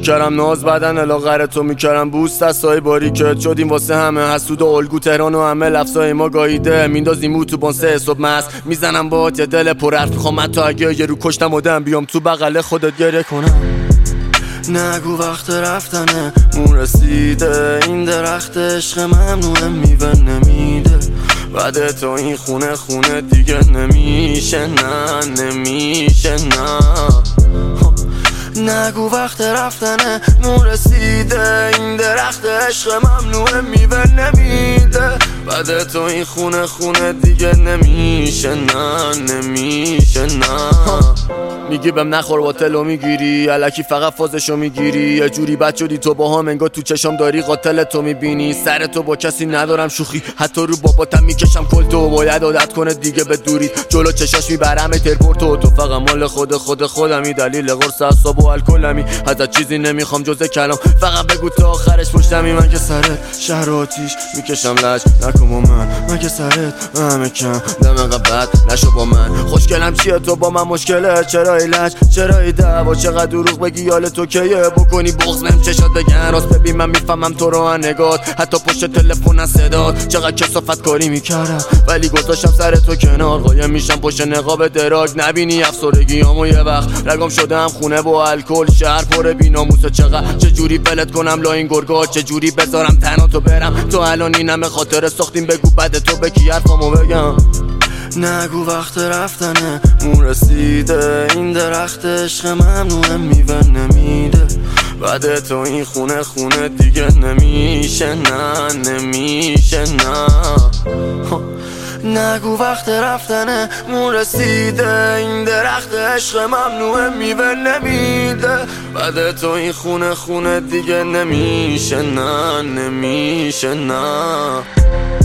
میکردم ناز بدن الاغر تو میکردم بوست دستای باریکت شدیم واسه همه حسود و الگو تهران و همه لفظای ما گاییده میندازیم او تو بانسه حساب مست میزنم با یه دل پر حرف میخوام حتی اگه یه رو کشتم آدم بیام تو بغل خودت گریه کنم نگو وقت رفتنه مون رسیده این درخت عشق ممنوعه میوه نمیده بعد تو این خونه دیگه نمیشه نه نمیشه نه نگو وقت رفتنه مون رسیده این درخت عشق ممنوعه میوه نمیده بعد تو این خونه دیگه نمیشه نه نمیشه نه میگی بهم نخور باطلو میگیری الکی فقط فازشو میگیری یه جوری بد شدی تو با هم انگار تو چشام داری قاتل تو میبینی سر تو با کسی ندارم شوخی حتی رو باباتم میکشم کل تو باید عادت کنه دیگه به دوری جلو چشاش میبرم ترپورتو تو فقط مال خودمی دلیل قرص اعصاب و الکلمی ازت چیزی نمیخوام جز کلام فقط بگو تا آخرش پشتمی من که سرت شهر آتیش میکشم لج نکن با من که سرت همه کم دم قبط نشو با من خوشگلم چیه تو با من مشکله چرا لج چرا دعوا چقدر دروغ بگی یال تو کیه بکنی بغض بهم چشات بگن راست ببین من میفهمم تو رو نگات حتی پشت تلفن صدات چقدر کثافت کاری میکردم ولی گذاشتم سر تو کنار قایم میشم پشت نقاب دراگ نبینی افسردگیامو یه وقت رگام شدم خونه با الکل شهر پر بی‌ناموسه چقدر چه جوری ولت کنم لا این گرگا چه جوری بذارم تنها تو برم تو الان اینم خاطر ساختیم بگو بعد تو به کی حرفامو بگم نگو وقت رفتنه مون رسیده این درخت عشق ممنوعه میوه نمیده بعد تو این خونه دیگه نمیشه نه نمیشه نه نگو وقت رفتنه مون رسیده این درخت عشق ممنوعه میوه نمیده بعد تو این خونه دیگه نمیشه نه نمیشه نه